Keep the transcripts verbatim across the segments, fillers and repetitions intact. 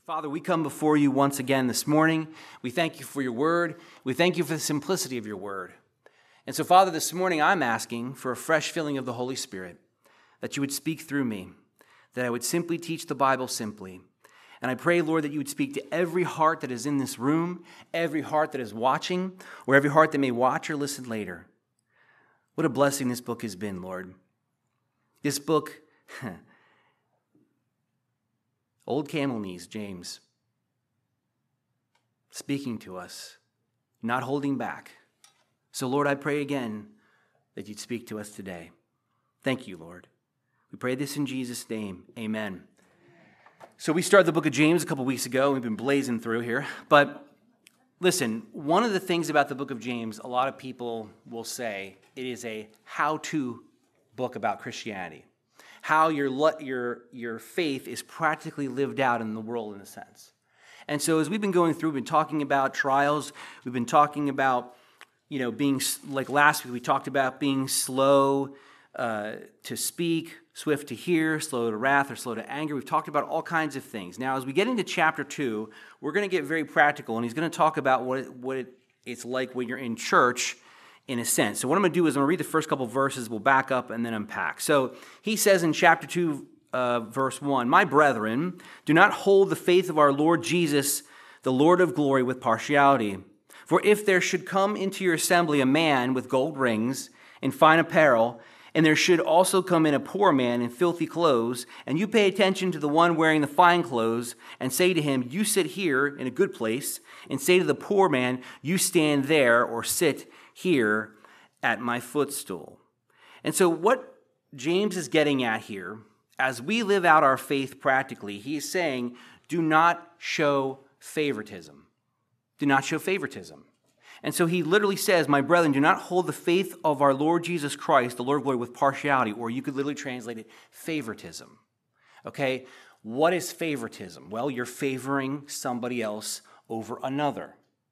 Father, we come before you once again this morning. We thank you for your word. We thank you for the simplicity of your word. And so, Father, this morning I'm asking for a fresh filling of the Holy Spirit, that you would speak through me, that I would simply teach the Bible simply. And I pray, Lord, that you would speak to every heart that is in this room, every heart that is watching, or every heart that may watch or listen later. What a blessing this book has been, Lord. This book, Old Camel Knees, James, speaking to us, not holding back. So, Lord, I pray again that you'd speak to us today. Thank you, Lord. We pray this in Jesus' name. Amen. So we started the book of James a couple weeks ago. We've been blazing through here. But listen, one of the things about the book of James, a lot of people will say it is a how-to book about Christianity. How your, your, your faith is practically lived out in the world in a sense. And so as we've been going through, we've been talking about trials. We've been talking about, you know, being, like last week we talked about being slow uh, to speak, swift to hear, slow to wrath, or slow to anger. We've talked about all kinds of things. Now, as we get into chapter two, we're going to get very practical, and he's going to talk about what it, what it, it's like when you're in church, in a sense. So what I'm going to do is I'm going to read the first couple verses, we'll back up and then unpack. So he says in chapter two, uh, verse one, "My brethren, do not hold the faith of our Lord Jesus, the Lord of glory, with partiality. For if there should come into your assembly a man with gold rings and fine apparel, and there should also come in a poor man in filthy clothes, and you pay attention to the one wearing the fine clothes, and say to him, 'You sit here in a good place,' and say to the poor man, 'You stand there,' or 'Sit here at my footstool.'" And so what James is getting at here, as we live out our faith practically, he is saying, do not show favoritism. Do not show favoritism. And so he literally says, "My brethren, do not hold the faith of our Lord Jesus Christ, the Lord of glory, with partiality," or you could literally translate it, favoritism. Okay? What is favoritism? Well, you're favoring somebody else over another.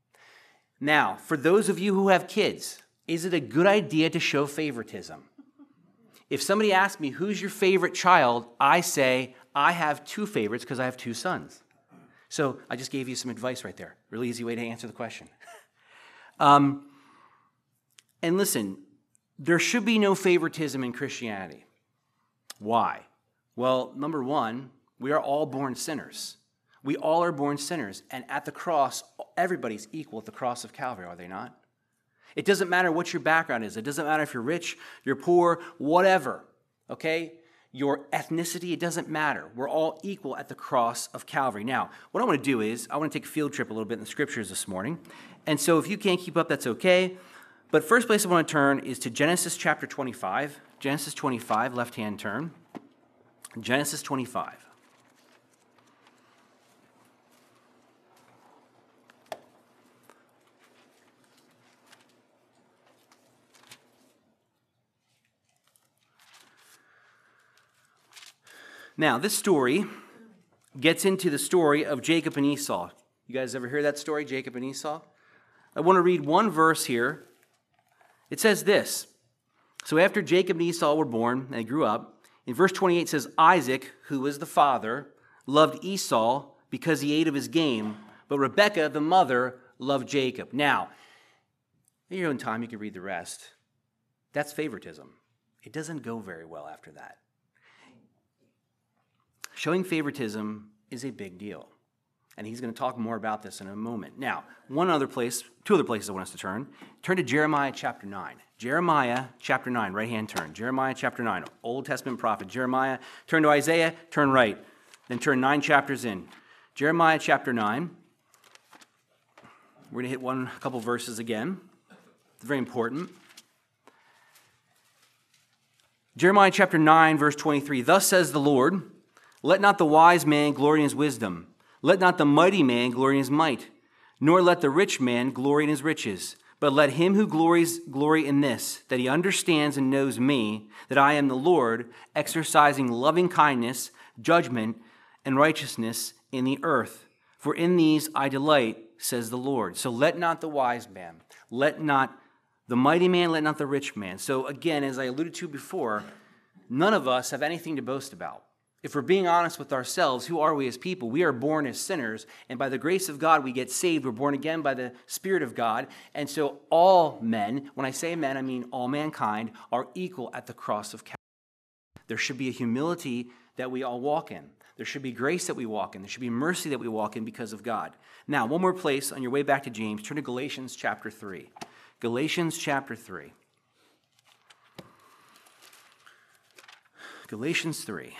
Now, for those of you who have kids, is it a good idea to show favoritism? If somebody asks me, who's your favorite child, I say, I have two favorites because I have two sons. So I just gave you some advice right there. Really easy way to answer the question. um, and listen, there should be no favoritism in Christianity. Why? Well, number one, we are all born sinners. We all are born sinners, and at the cross, everybody's equal at the cross of Calvary, are they not? It doesn't matter what your background is. It doesn't matter if you're rich, you're poor, whatever, okay? Your ethnicity, it doesn't matter. We're all equal at the cross of Calvary. Now, what I want to do is, I want to take a field trip a little bit in the scriptures this morning, and so if you can't keep up, that's okay. But first place I want to turn is to Genesis chapter twenty-five. Genesis twenty-five, left-hand turn. Genesis twenty-five. Now, this story gets into the story of Jacob and Esau. You guys ever hear that story, Jacob and Esau? I want to read one verse here. It says this. So after Jacob and Esau were born, and they grew up, in verse twenty-eight it says, "Isaac, who was the father, loved Esau because he ate of his game, but Rebekah, the mother, loved Jacob." Now, in your own time, you can read the rest. That's favoritism. It doesn't go very well after that. Showing favoritism is a big deal, and he's going to talk more about this in a moment. Now, one other place, two other places I want us to turn. Turn to Jeremiah chapter nine. Jeremiah chapter nine, right-hand turn. Jeremiah chapter nine, Old Testament prophet. Jeremiah, turn to Isaiah, turn right. Then turn nine chapters in. Jeremiah chapter nine. We're going to hit one, a couple verses again. It's very important. Jeremiah chapter nine, verse twenty-three. "Thus says the Lord, let not the wise man glory in his wisdom. Let not the mighty man glory in his might. Nor let the rich man glory in his riches. But let him who glories glory in this, that he understands and knows me, that I am the Lord, exercising loving kindness, judgment, and righteousness in the earth. For in these I delight, says the Lord." So let not the wise man, let not the mighty man, let not the rich man. So again, as I alluded to before, none of us have anything to boast about. If we're being honest with ourselves, who are we as people? We are born as sinners, and by the grace of God, we get saved. We're born again by the Spirit of God. And so all men, when I say men, I mean all mankind, are equal at the cross of Calvary. There should be a humility that we all walk in. There should be grace that we walk in. There should be mercy that we walk in because of God. Now, one more place on your way back to James, turn to Galatians chapter three. Galatians chapter three. Galatians three.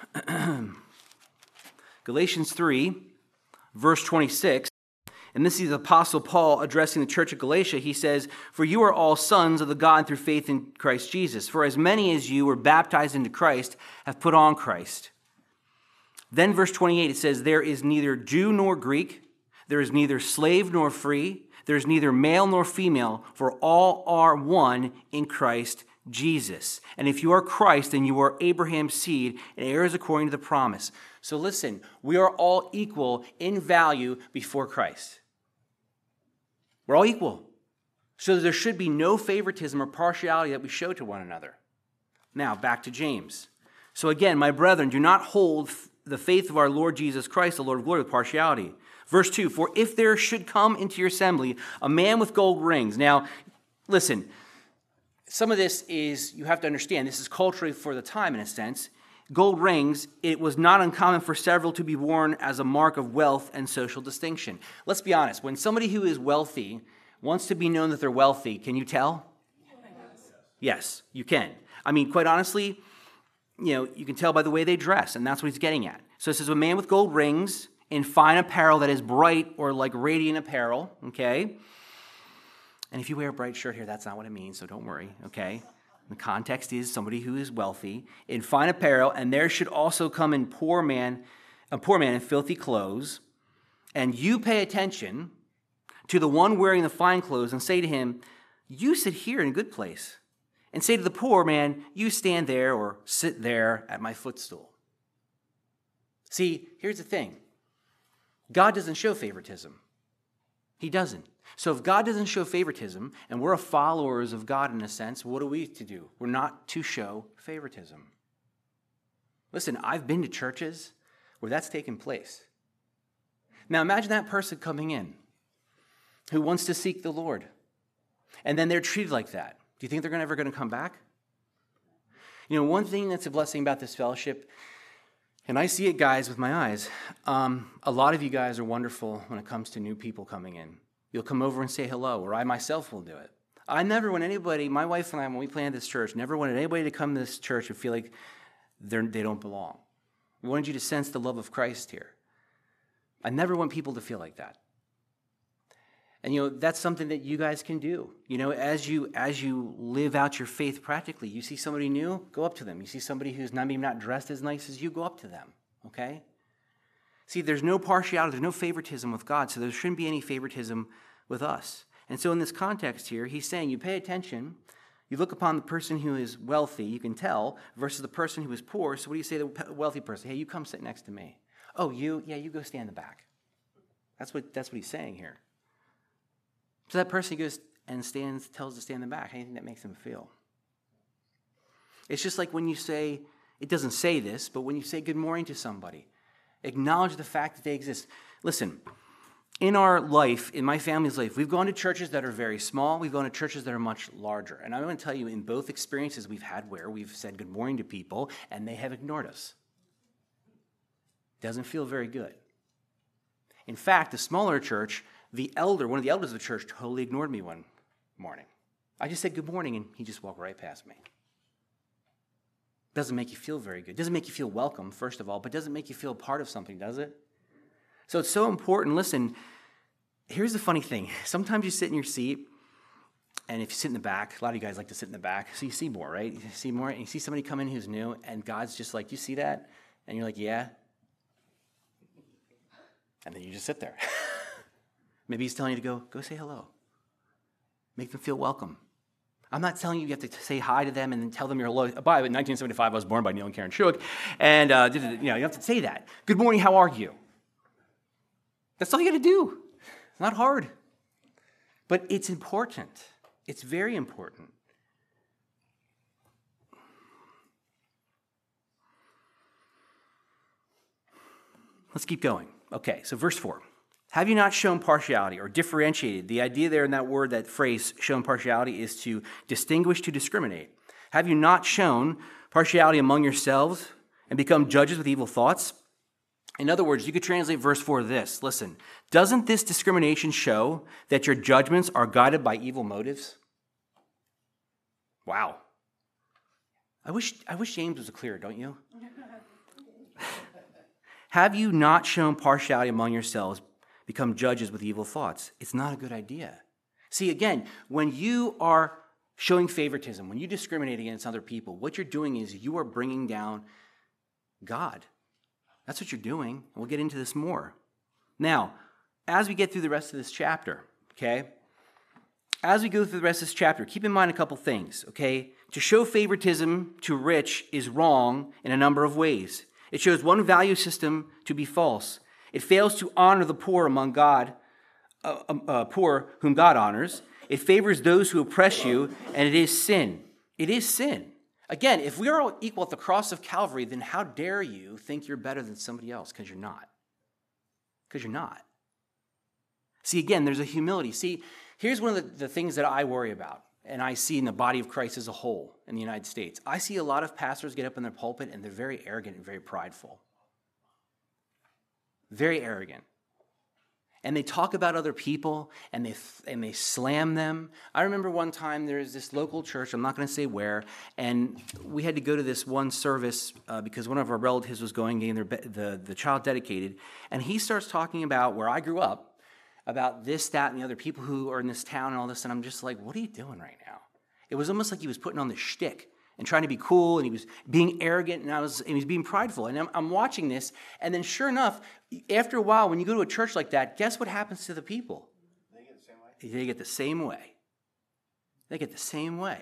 Galatians three, verse twenty-six, and this is the Apostle Paul addressing the church of Galatia. He says, "For you are all sons of the God through faith in Christ Jesus. For as many as you were baptized into Christ have put on Christ." Then verse twenty-eight, it says, "There is neither Jew nor Greek, there is neither slave nor free, there is neither male nor female, for all are one in Christ Jesus. And if you are Christ, then you are Abraham's seed and heirs according to the promise." So listen, we are all equal in value before Christ. We're all equal. So there should be no favoritism or partiality that we show to one another. Now, back to James. "So again, my brethren, do not hold the faith of our Lord Jesus Christ, the Lord of glory, with partiality." Verse two, "For if there should come into your assembly a man with gold rings." Now, listen, some of this is, you have to understand, this is culturally for the time in a sense. Gold rings, it was not uncommon for several to be worn as a mark of wealth and social distinction. Let's be honest, when somebody who is wealthy wants to be known that they're wealthy, can you tell? Yes, you can. I mean, quite honestly, you know, you can tell by the way they dress, and that's what he's getting at. So it says, "A man with gold rings in fine apparel that is bright or like radiant apparel," okay? And if you wear a bright shirt here, that's not what it means, so don't worry, okay? The context is somebody who is wealthy, in fine apparel, and there should also come in poor man, a poor man in filthy clothes. And you pay attention to the one wearing the fine clothes and say to him, 'You sit here in a good place.' And say to the poor man, 'You stand there or sit there at my footstool.'" See, here's the thing. God doesn't show favoritism. He doesn't. So if God doesn't show favoritism, and we're followers of God in a sense, what are we to do? We're not to show favoritism. Listen, I've been to churches where that's taken place. Now imagine that person coming in who wants to seek the Lord, and then they're treated like that. Do you think they're ever going to come back? You know, one thing that's a blessing about this fellowship, and I see it, guys, with my eyes, um, a lot of you guys are wonderful when it comes to new people coming in. You'll come over and say hello, or I myself will do it. I never want anybody, my wife and I, when we planted this church, never wanted anybody to come to this church and feel like they're, they don't belong. We wanted you to sense the love of Christ here. I never want people to feel like that. And, you know, that's something that you guys can do. You know, as you as you live out your faith practically, you see somebody new, go up to them. You see somebody who's not, maybe not dressed as nice as you, go up to them, okay? See, there's no partiality, there's no favoritism with God, so there shouldn't be any favoritism with us. And so in this context here, he's saying you pay attention, you look upon the person who is wealthy, you can tell, versus the person who is poor. So what do you say to the wealthy person? Hey, you come sit next to me. Oh, you? Yeah, you go stand in the back. That's what, that's what he's saying here. So that person goes and stands, tells to stand in the back. How do you think that makes them feel? It's just like when you say, it doesn't say this, but when you say good morning to somebody, acknowledge the fact that they exist. Listen, in our life, in my family's life, we've gone to churches that are very small. We've gone to churches that are much larger. And I'm going to tell you, in both experiences we've had where we've said good morning to people and they have ignored us. Doesn't feel very good. In fact, the smaller church, the elder, one of the elders of the church, totally ignored me one morning. I just said good morning, and he just walked right past me. Doesn't make you feel very good. Doesn't make you feel welcome, first of all, but doesn't make you feel part of something, does it? So it's so important. Listen, here's the funny thing. Sometimes you sit in your seat, and if you sit in the back, a lot of you guys like to sit in the back, so you see more, right? You see more, and you see somebody come in who's new, and God's just like, you see that? And you're like, yeah. And then you just sit there. Maybe he's telling you to go, go say hello. Make them feel welcome. I'm not telling you you have to say hi to them and then tell them you're hello. By the way, in nineteen seventy-five, I was born by Neil and Karen Schuch, and uh, you know, you have to say that. Good morning, how are you? That's all you got to do. It's not hard. But it's important. It's very important. Let's keep going. Okay, so verse four. Have you not shown partiality or differentiated? The idea there in that word, that phrase, shown partiality, is to distinguish, to discriminate. Have you not shown partiality among yourselves and become judges with evil thoughts? In other words, you could translate verse four this. Listen, doesn't this discrimination show that your judgments are guided by evil motives? Wow. I wish, I wish James was clearer, don't you? Have you not shown partiality among yourselves, become judges with evil thoughts? It's not a good idea. See, again, when you are showing favoritism, when you discriminate against other people, what you're doing is you are bringing down God. That's what you're doing. We'll get into this more. Now, as we get through the rest of this chapter, okay, as we go through the rest of this chapter, keep in mind a couple things, okay? To show favoritism to rich is wrong in a number of ways. It shows one value system to be false. It fails to honor the poor among God, uh, uh, poor whom God honors. It favors those who oppress you, and it is sin. It is sin. Again, if we are all equal at the cross of Calvary, then how dare you think you're better than somebody else? Because you're not. Because you're not. See, again, there's a humility. See, here's one of the, the things that I worry about, and I see in the body of Christ as a whole in the United States. I see a lot of pastors get up in their pulpit, and they're very arrogant and very prideful. Very arrogant. And they talk about other people, and they and they slam them. I remember one time there was this local church, I'm not going to say where, and we had to go to this one service uh, because one of our relatives was going, getting their, the, the child dedicated, and he starts talking about where I grew up, about this, that, and the other people who are in this town and all this, and I'm just like, what are you doing right now? It was almost like he was putting on the shtick and trying to be cool, and he was being arrogant, and I was, and he was being prideful. And I'm, I'm watching this, and then sure enough, after a while, when you go to a church like that, guess what happens to the people? They get the same way. They get the same way. They get the same way.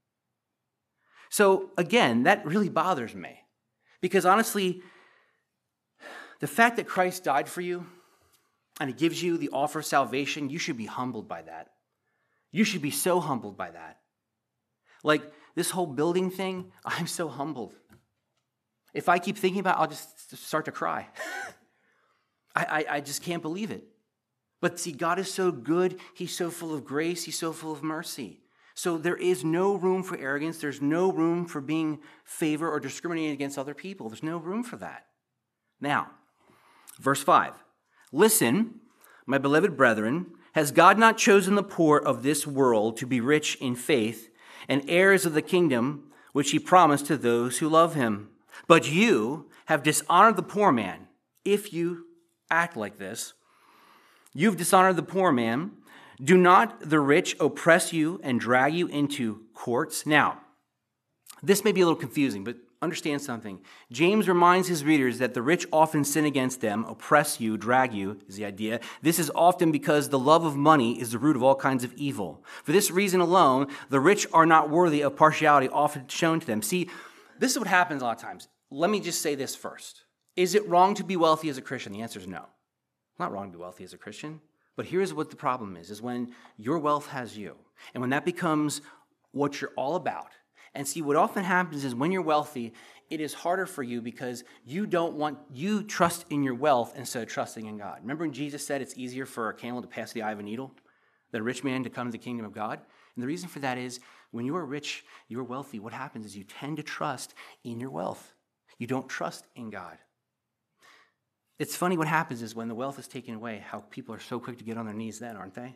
So again, that really bothers me, because honestly, the fact that Christ died for you, and He gives you the offer of salvation, you should be humbled by that. You should be so humbled by that. Like this whole building thing, I'm so humbled. If I keep thinking about it, I'll just start to cry. I, I, I just can't believe it. But see, God is so good. He's so full of grace. He's so full of mercy. So there is no room for arrogance. There's no room for being favor or discriminating against other people. There's no room for that. Now, verse five. Listen, my beloved brethren, has God not chosen the poor of this world to be rich in faith and heirs of the kingdom which He promised to those who love Him? But you have dishonored the poor man. If you act like this, you've dishonored the poor man. Do not the rich oppress you and drag you into courts? Now, this may be a little confusing, but understand something. James reminds his readers that the rich often sin against them, oppress you, drag you, is the idea. This is often because the love of money is the root of all kinds of evil. For this reason alone, the rich are not worthy of partiality often shown to them. See, this is what happens a lot of times. Let me just say this first. Is it wrong to be wealthy as a Christian? The answer is no. It's not wrong to be wealthy as a Christian. But here's what the problem is, is when your wealth has you, and when that becomes what you're all about. And see, what often happens is when you're wealthy, it is harder for you because you don't want, you trust in your wealth instead of trusting in God. Remember when Jesus said it's easier for a camel to pass the eye of a needle than a rich man to come to the kingdom of God? And the reason for that is when you are rich, you're wealthy, what happens is you tend to trust in your wealth. You don't trust in God. It's funny what happens is when the wealth is taken away, how people are so quick to get on their knees then, aren't they?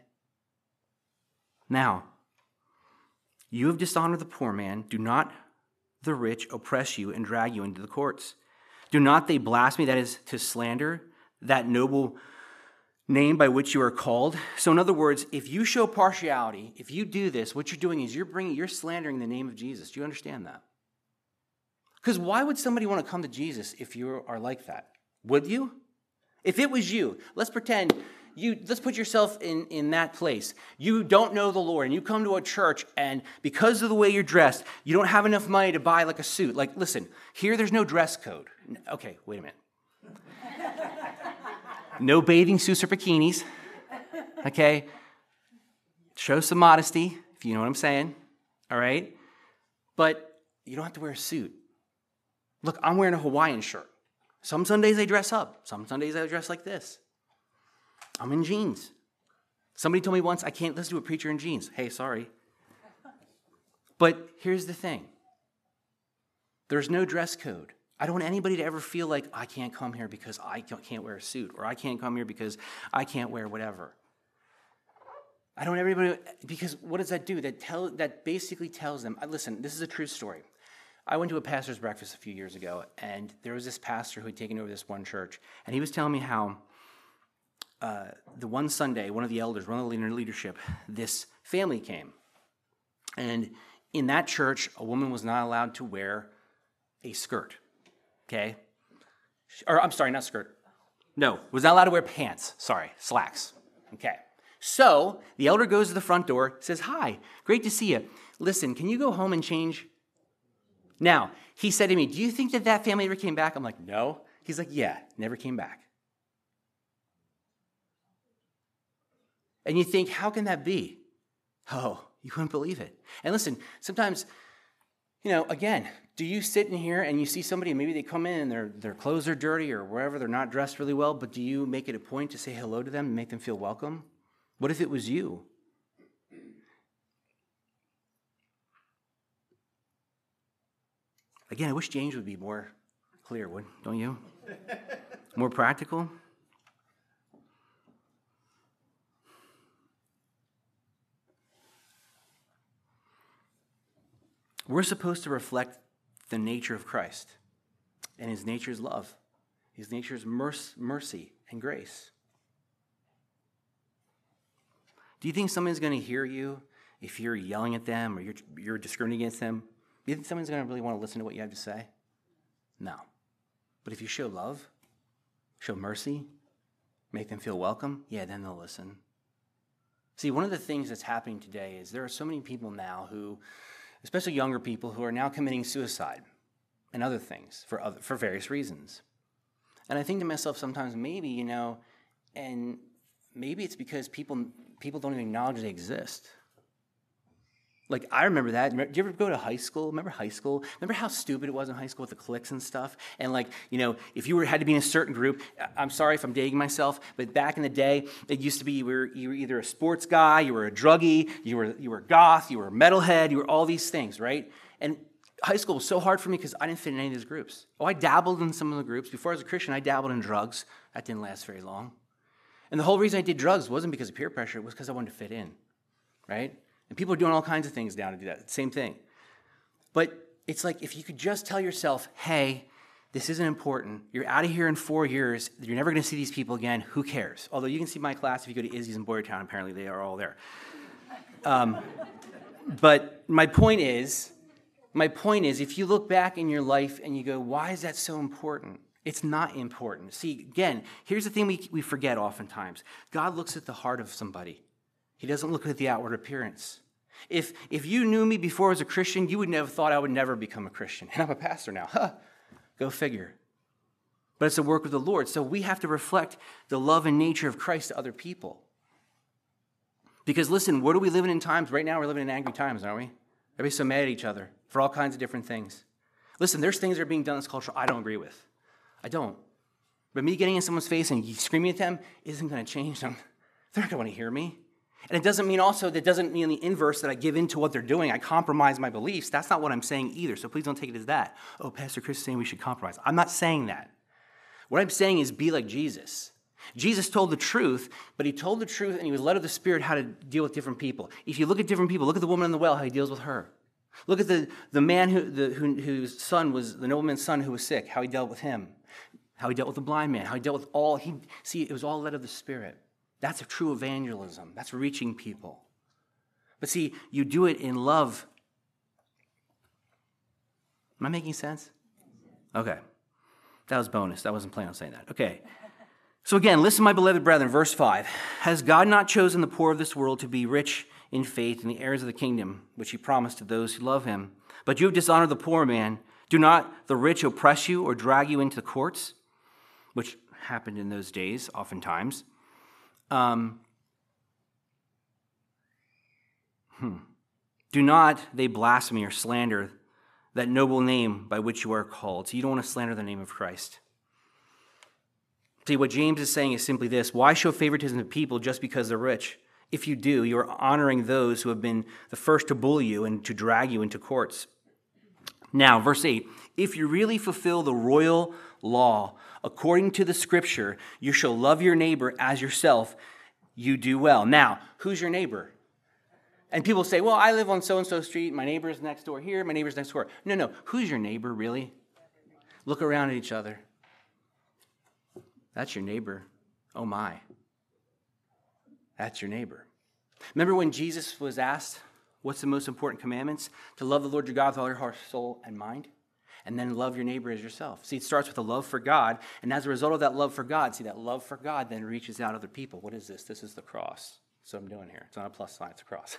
Now, you have dishonored the poor man. Do not the rich oppress you and drag you into the courts. Do not they blaspheme, that is, to slander, that noble name by which you are called? So in other words, if you show partiality, if you do this, what you're doing is you're bringing, you're slandering the name of Jesus. Do you understand that? Because why would somebody want to come to Jesus if you are like that? Would you? If it was you, let's pretend you, let's put yourself in, in that place. You don't know the Lord, and you come to a church, and because of the way you're dressed, you don't have enough money to buy like a suit. Like, listen, here there's no dress code. Okay, wait a minute. No bathing suits or bikinis. Okay? Show some modesty, if you know what I'm saying. All right? But you don't have to wear a suit. Look, I'm wearing a Hawaiian shirt. Some Sundays I dress up. Some Sundays I dress like this. I'm in jeans. Somebody told me once, I can't listen to a preacher in jeans. Hey, sorry. But here's the thing. There's no dress code. I don't want anybody to ever feel like I can't come here because I can't wear a suit, or I can't come here because I can't wear whatever. I don't want everybody, because what does that do? That tell that basically tells them, listen, this is a true story. I went to a pastor's breakfast a few years ago, and there was this pastor who had taken over this one church, and he was telling me how uh, the one Sunday, one of the elders, one of the leadership, this family came. And in that church, a woman was not allowed to wear a skirt. Okay? Or, I'm sorry, not skirt. No, was not allowed to wear pants. Sorry, slacks. Okay. So, the elder goes to the front door, says, hi, great to see you. Listen, can you go home and change? Now, he said to me, do you think that that family ever came back? I'm like, no. He's like, yeah, never came back. And you think, how can that be? Oh, you wouldn't believe it. And listen, sometimes, you know, again, do you sit in here and you see somebody, and maybe they come in and their, their clothes are dirty or wherever, they're not dressed really well, but do you make it a point to say hello to them and make them feel welcome? What if it was you? Again, I wish James would be more clear, wouldn't, don't you? More practical? We're supposed to reflect the nature of Christ, and his nature is love. His nature is mercy and grace. Do you think someone's going to hear you if you're yelling at them or you're, you're discriminating against them? Do you think someone's going to really want to listen to what you have to say? No. But if you show love, show mercy, make them feel welcome, yeah, then they'll listen. See, one of the things that's happening today is there are so many people now who, especially younger people, who are now committing suicide and other things for other, for various reasons. And I think to myself sometimes, maybe, you know, and maybe it's because people people don't even acknowledge they exist. Like, I remember that. Did you ever go to high school? Remember high school? Remember how stupid it was in high school with the cliques and stuff? And, like, you know, if you were had to be in a certain group, I'm sorry if I'm dating myself, but back in the day, it used to be you were, you were either a sports guy, you were a druggie, you were, you were goth, you were a metalhead, you were all these things, right? And high school was so hard for me because I didn't fit in any of these groups. Oh, I dabbled in some of the groups. Before I was a Christian, I dabbled in drugs. That didn't last very long. And the whole reason I did drugs wasn't because of peer pressure. It was because I wanted to fit in, right? And people are doing all kinds of things now to do that. Same thing. But it's like if you could just tell yourself, hey, this isn't important. You're out of here in four years. You're never going to see these people again. Who cares? Although you can see my class if you go to Izzy's in Boyertown. Apparently they are all there. Um, but my point is, my point is, if you look back in your life and you go, why is that so important? It's not important. See, again, here's the thing we, we forget oftentimes. God looks at the heart of somebody. He doesn't look at the outward appearance. If if you knew me before I was a Christian, you would never thought I would never become a Christian. And I'm a pastor now. Huh, go figure. But it's a work of the Lord. So we have to reflect the love and nature of Christ to other people. Because listen, what are we living in times? Right now we're living in angry times, aren't we? Everybody's so mad at each other for all kinds of different things. Listen, there's things that are being done in this culture I don't agree with. I don't. But me getting in someone's face and screaming at them isn't going to change them. They're not going to want to hear me. And it doesn't mean also, that doesn't mean the inverse that I give in to what they're doing. I compromise my beliefs. That's not what I'm saying either. So please don't take it as that. Oh, Pastor Chris is saying we should compromise. I'm not saying that. What I'm saying is be like Jesus. Jesus told the truth, but he told the truth and he was led of the Spirit how to deal with different people. If you look at different people, look at the woman in the well, how he deals with her. Look at the, the man who, the, who, whose son was, the nobleman's son who was sick, how he dealt with him. How he dealt with the blind man, how he dealt with all, he see, it was all led of the Spirit. That's a true evangelism. That's reaching people. But see, you do it in love. Am I making sense? Okay. That was bonus. That wasn't planning on saying that. Okay. So again, listen, my beloved brethren, verse five. Has God not chosen the poor of this world to be rich in faith and the heirs of the kingdom, which he promised to those who love him? But you have dishonored the poor man. Do not the rich oppress you or drag you into the courts? Which happened in those days, oftentimes. Um, hmm. Do not they blaspheme or slander that noble name by which you are called. So you don't want to slander the name of Christ. See, what James is saying is simply this: why show favoritism to people just because they're rich? If you do, you are honoring those who have been the first to bully you and to drag you into courts. Now, verse eight, if you really fulfill the royal law according to the scripture, you shall love your neighbor as yourself, you do well. Now, who's your neighbor? And people say, well, I live on so-and-so street, my neighbor's next door here, my neighbor's next door. No, no, who's your neighbor, really? Look around at each other. That's your neighbor. Oh my. That's your neighbor. Remember when Jesus was asked, what's the most important commandments? To love the Lord your God with all your heart, soul, and mind. And then love your neighbor as yourself. See, it starts with a love for God. And as a result of that love for God, see, that love for God then reaches out to other people. What is this? This is the cross. That's what I'm doing here. It's not a plus sign, it's a cross.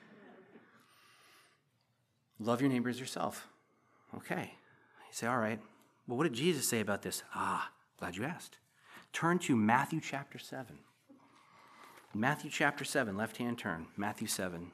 Love your neighbor as yourself. Okay. You say, all right. Well, what did Jesus say about this? Ah, glad you asked. Turn to Matthew chapter seven. Matthew chapter seven, left-hand turn. Matthew seven.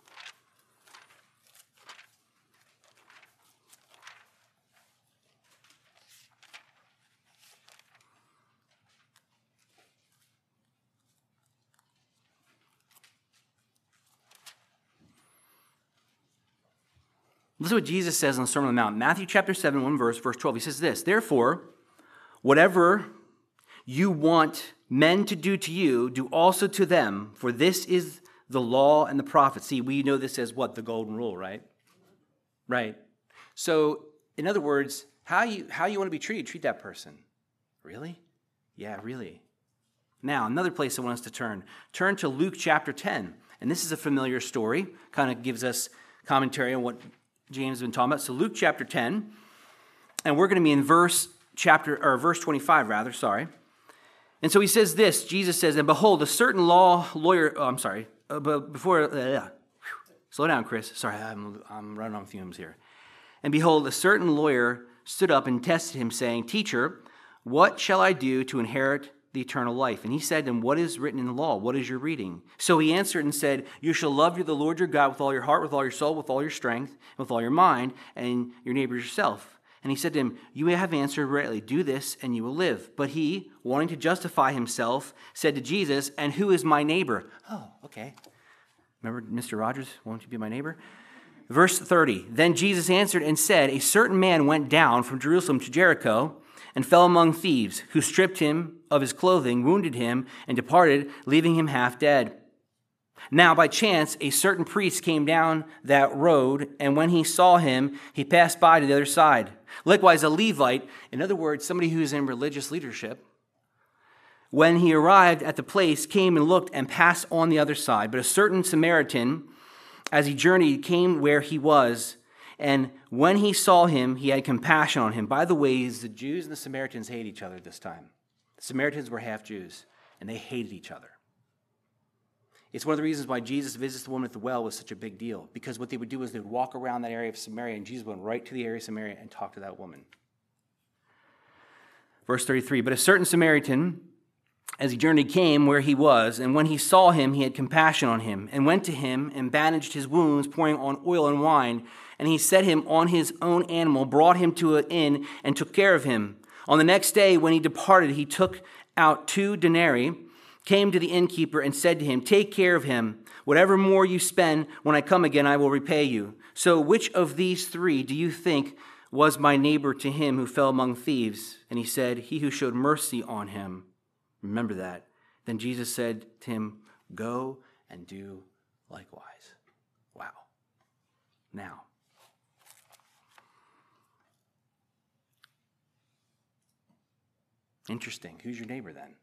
Listen to what Jesus says on the Sermon on the Mount. Matthew chapter seven, one verse, verse twelve. He says this: therefore, whatever you want men to do to you, do also to them, for this is the law and the prophets. See, we know this as what? The golden rule, right? Right. So, in other words, how you how you want to be treated, treat that person. Really? Yeah, really. Now, another place I want us to turn. Turn to Luke chapter ten. And this is a familiar story. Kind of gives us commentary on what James has been talking about. So Luke chapter ten, and we're going to be in verse chapter or verse twenty-five rather, sorry. And so he says this, Jesus says, and behold, a certain law lawyer, oh, I'm sorry, uh, but before, uh, yeah. Slow down, Chris. Sorry, I'm, I'm running on fumes here. And behold, a certain lawyer stood up and tested him, saying, Teacher, what shall I do to inherit the eternal life? And he said to him, what is written in the law? What is your reading? So he answered and said, you shall love the Lord your God with all your heart, with all your soul, with all your strength, with all your mind, and your neighbor yourself. And he said to him, you have answered rightly. Do this, and you will live. But he, wanting to justify himself, said to Jesus, and who is my neighbor? Oh, okay. Remember Mister Rogers, won't you be my neighbor? Verse thirty, then Jesus answered and said, a certain man went down from Jerusalem to Jericho and fell among thieves, who stripped him of his clothing, wounded him, and departed, leaving him half dead. Now, by chance, a certain priest came down that road, and when he saw him, he passed by to the other side. Likewise, a Levite, in other words, somebody who is in religious leadership, when he arrived at the place, came and looked and passed on the other side. But a certain Samaritan, as he journeyed, came where he was, and when he saw him, he had compassion on him. By the way, the Jews and the Samaritans hate each other at this time. The Samaritans were half Jews, and they hated each other. It's one of the reasons why Jesus visits the woman at the well was such a big deal, because what they would do is they would walk around that area of Samaria, and Jesus went right to the area of Samaria and talked to that woman. Verse thirty-three, but a certain Samaritan, as he journeyed, came where he was, and when he saw him, he had compassion on him, and went to him and bandaged his wounds, pouring on oil and wine. And he set him on his own animal, brought him to an inn, and took care of him. On the next day, when he departed, he took out two denarii, came to the innkeeper, and said to him, take care of him. Whatever more you spend, when I come again, I will repay you. So which of these three do you think was my neighbor to him who fell among thieves? And he said, he who showed mercy on him. Remember that. Then Jesus said to him, go and do likewise. Wow. Now, interesting. Who's your neighbor then?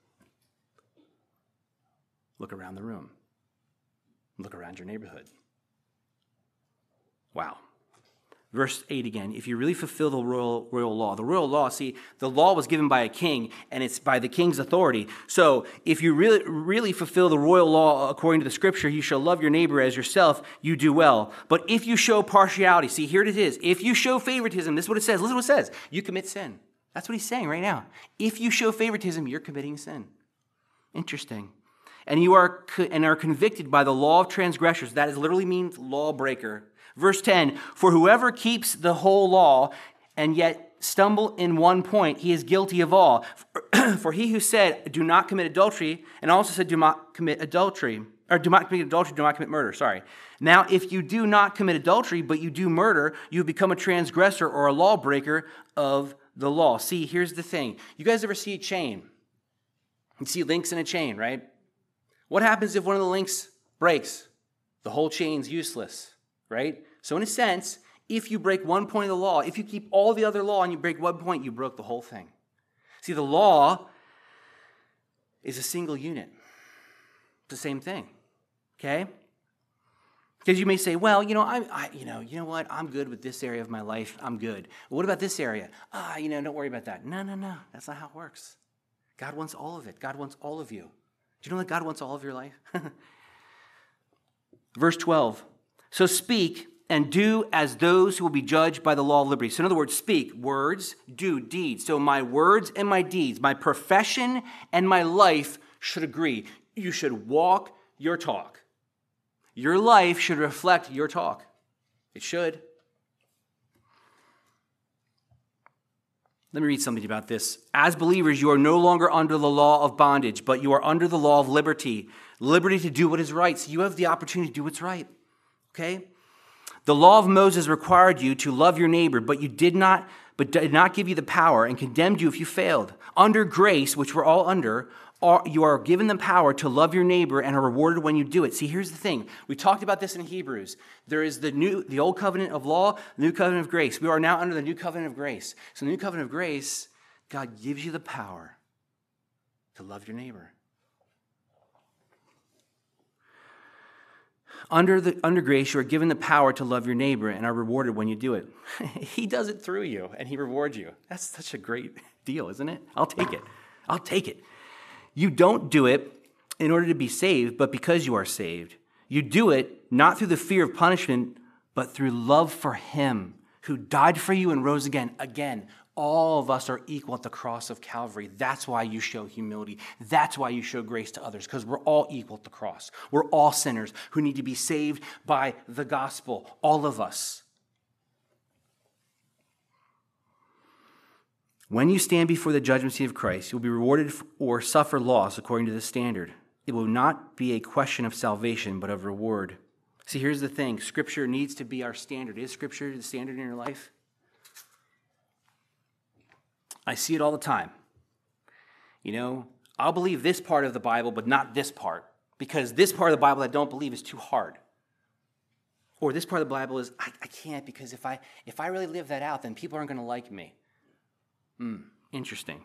Look around the room. Look around your neighborhood. Wow. Verse eight again, if you really fulfill the royal, royal law. The royal law, see, the law was given by a king, and it's by the king's authority. So if you really, really fulfill the royal law according to the scripture, you shall love your neighbor as yourself, you do well. But if you show partiality, see, here it is. If you show favoritism, this is what it says. Listen to what it says. You commit sin. That's what he's saying right now. If you show favoritism, you're committing sin. Interesting. And you are and are convicted by the law of transgressors. That is literally means lawbreaker. Verse ten, for whoever keeps the whole law and yet stumble in one point, he is guilty of all. For he who said, do not commit adultery, and also said, do not commit adultery, or do not commit adultery, do not commit murder, sorry. Now, if you do not commit adultery, but you do murder, you become a transgressor or a lawbreaker of the law. See, here's the thing. You guys ever see a chain? You see links in a chain, right? What happens if one of the links breaks? The whole chain's useless, right? So in a sense, if you break one point of the law, if you keep all the other law and you break one point, you broke the whole thing. See, the law is a single unit. It's the same thing, okay? Because you may say, well, you know, I, I, you know, you know what? I'm good with this area of my life. I'm good. What about this area? Ah, you know, don't worry about that. No, no, no. That's not how it works. God wants all of it. God wants all of you. Do you know that God wants all of your life? Verse twelve. So speak and do as those who will be judged by the law of liberty. So in other words, speak, words, do, deeds. So my words and my deeds, my profession and my life should agree. You should walk your talk. Your life should reflect your talk. It should. Let me read something about this. As believers, you are no longer under the law of bondage, but you are under the law of liberty. Liberty to do what is right. So you have the opportunity to do what's right. Okay? The law of Moses required you to love your neighbor, but you did not, but did not give you the power and condemned you if you failed. Under grace, which we're all under, are, you are given the power to love your neighbor and are rewarded when you do it. See, here's the thing. We talked about this in Hebrews. There is the new, the old covenant of law, the new covenant of grace. We are now under the new covenant of grace. So the new covenant of grace, God gives you the power to love your neighbor. Under the under grace, you are given the power to love your neighbor and are rewarded when you do it. He does it through you, and he rewards you. That's such a great deal, isn't it? I'll take it. I'll take it. You don't do it in order to be saved, but because you are saved. You do it not through the fear of punishment, but through love for him who died for you and rose again. Again, all of us are equal at the cross of Calvary. That's why you show humility. That's why you show grace to others, because we're all equal at the cross. We're all sinners who need to be saved by the gospel. All of us. When you stand before the judgment seat of Christ, you'll be rewarded or suffer loss according to the standard. It will not be a question of salvation, but of reward. See, here's the thing. Scripture needs to be our standard. Is Scripture the standard in your life? I see it all the time. You know, I'll believe this part of the Bible, but not this part, because this part of the Bible I don't believe is too hard. Or this part of the Bible is, I, I can't, because if I if I really live that out, then people aren't going to like me. Hmm, interesting.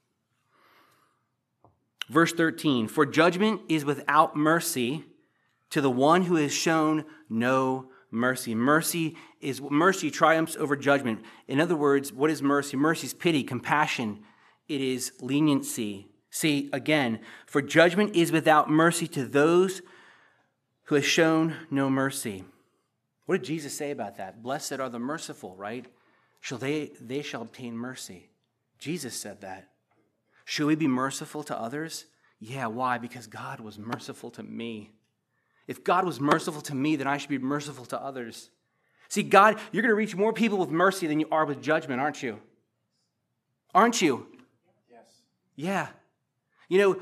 Verse thirteen, for judgment is without mercy to the one who has shown no mercy. Mercy is mercy triumphs over judgment. In other words, what is mercy? Mercy is pity, compassion. It is leniency. See, again, for judgment is without mercy to those who have shown no mercy. What did Jesus say about that? Blessed are the merciful, right? Shall they, they shall obtain mercy. Jesus said that. Should we be merciful to others? Yeah, why? Because God was merciful to me. If God was merciful to me, then I should be merciful to others. See, God, you're going to reach more people with mercy than you are with judgment, aren't you? Aren't you? Yes. Yeah. You know,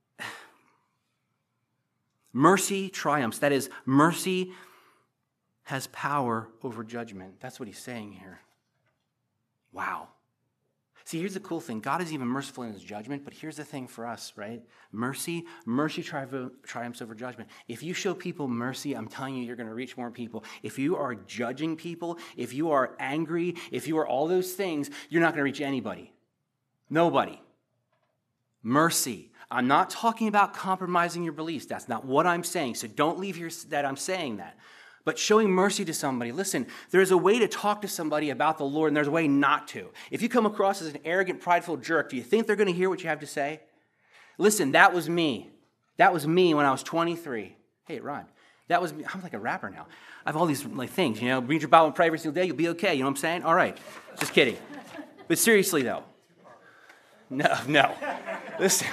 mercy triumphs. That is, mercy has power over judgment. That's what he's saying here. Wow. See, here's the cool thing. God is even merciful in his judgment, but here's the thing for us, right? Mercy, mercy tri- triumphs over judgment. If you show people mercy, I'm telling you, you're going to reach more people. If you are judging people, if you are angry, if you are all those things, you're not going to reach anybody. Nobody. Mercy. I'm not talking about compromising your beliefs. That's not what I'm saying. So don't leave here that I'm saying that. But showing mercy to somebody. Listen, there's a way to talk to somebody about the Lord, and there's a way not to. If you come across as an arrogant, prideful jerk, do you think they're going to hear what you have to say? Listen, that was me. That was me when I was twenty-three. Hey, Ron, that was me. I'm like a rapper now. I have all these like things, you know, read your Bible and pray every single day, you'll be okay. You know what I'm saying? All right. Just kidding. But seriously, though. No, no. Listen.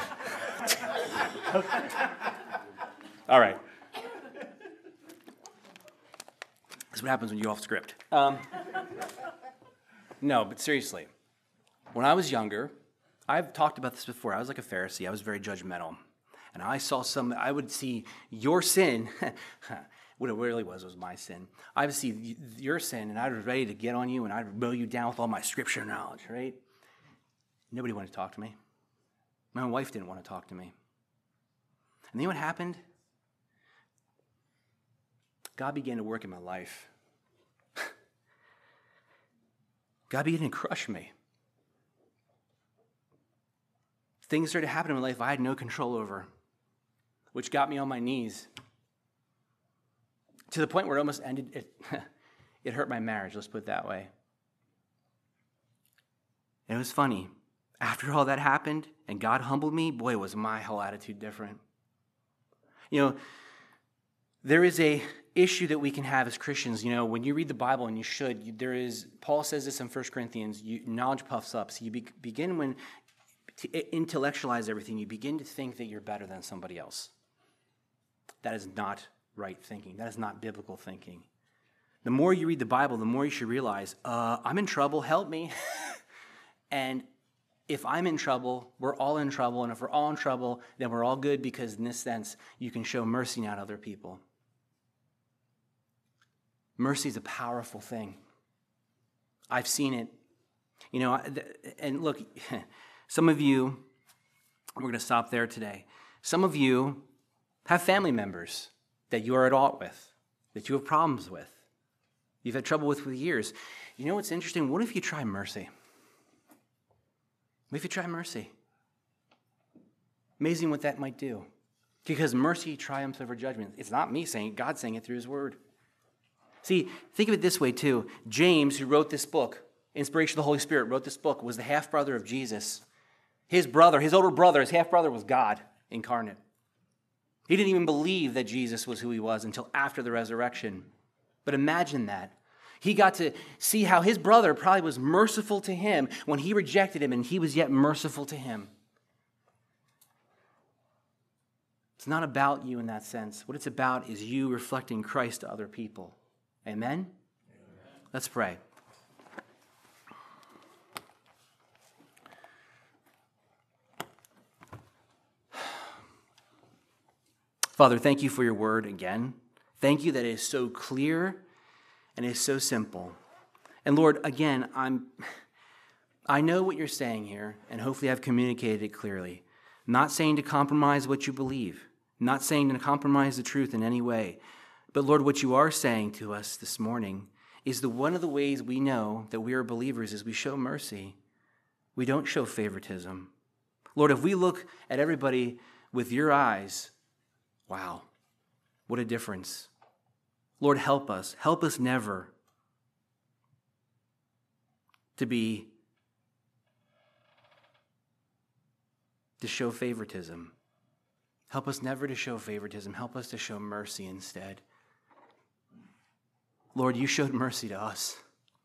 All right. That's what happens when you're off script. Um, no, but seriously. When I was younger, I've talked about this before. I was like a Pharisee. I was very judgmental. And I saw some, I would see your sin. What it really was was my sin. I would see your sin, and I was ready to get on you, and I'd mow you down with all my scripture knowledge, right? Nobody wanted to talk to me. My own wife didn't want to talk to me. And then what happened? God began to work in my life. God began to crush me. Things started happening in my life I had no control over, which got me on my knees to the point where it almost ended, it, it hurt my marriage, let's put it that way. And it was funny. After all that happened and God humbled me, boy, was my whole attitude different. You know, there is a issue that we can have as Christians. You know, when you read the Bible, and you should, you, there is, Paul says this in First Corinthians, you, knowledge puffs up. So you be, begin when, to intellectualize everything, you begin to think that you're better than somebody else. That is not right thinking. That is not biblical thinking. The more you read the Bible, the more you should realize, uh, I'm in trouble, help me. And if I'm in trouble, we're all in trouble. And if we're all in trouble, then we're all good, because in this sense, you can show mercy now to other people. Mercy is a powerful thing. I've seen it. You know, and look, some of you, we're going to stop there today. Some of you have family members that you are at odds with, that you have problems with, you've had trouble with for years. You know what's interesting? What if you try mercy? What if you try mercy? Amazing what that might do. Because mercy triumphs over judgment. It's not me saying it, God's saying it through his word. See, think of it this way too. James, who wrote this book, inspiration of the Holy Spirit, wrote this book, was the half-brother of Jesus. His brother, his older brother, his half-brother was God incarnate. He didn't even believe that Jesus was who he was until after the resurrection. But imagine that. He got to see how his brother probably was merciful to him when he rejected him, and he was yet merciful to him. It's not about you in that sense. What it's about is you reflecting Christ to other people. Amen? Amen. Let's pray. Father, thank you for your word again. Thank you that it is so clear and it is so simple. And Lord, again, I'm, I know what you're saying here, and hopefully I've communicated it clearly. I'm not saying to compromise what you believe. I'm not saying to compromise the truth in any way. But Lord, what you are saying to us this morning is that one of the ways we know that we are believers is we show mercy. We don't show favoritism. Lord, if we look at everybody with your eyes, wow, what a difference. Lord, help us. Help us never to be, to show favoritism. Help us never to show favoritism. Help us to show mercy instead. Lord, you showed mercy to us.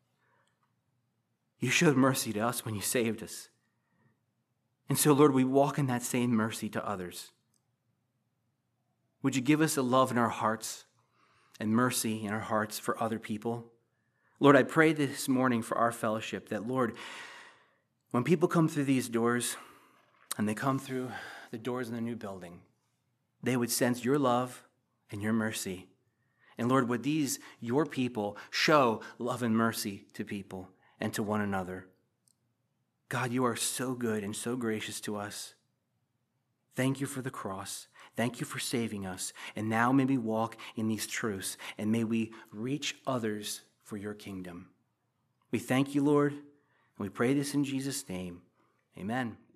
You showed mercy to us when you saved us. And so, Lord, we walk in that same mercy to others. Would you give us a love in our hearts and mercy in our hearts for other people? Lord, I pray this morning for our fellowship that, Lord, when people come through these doors and they come through the doors in the new building, they would sense your love and your mercy. And Lord, would these, your people, show love and mercy to people and to one another. God, you are so good and so gracious to us. Thank you for the cross. Thank you for saving us. And now may we walk in these truths, and may we reach others for your kingdom. We thank you, Lord, and we pray this in Jesus' name. Amen.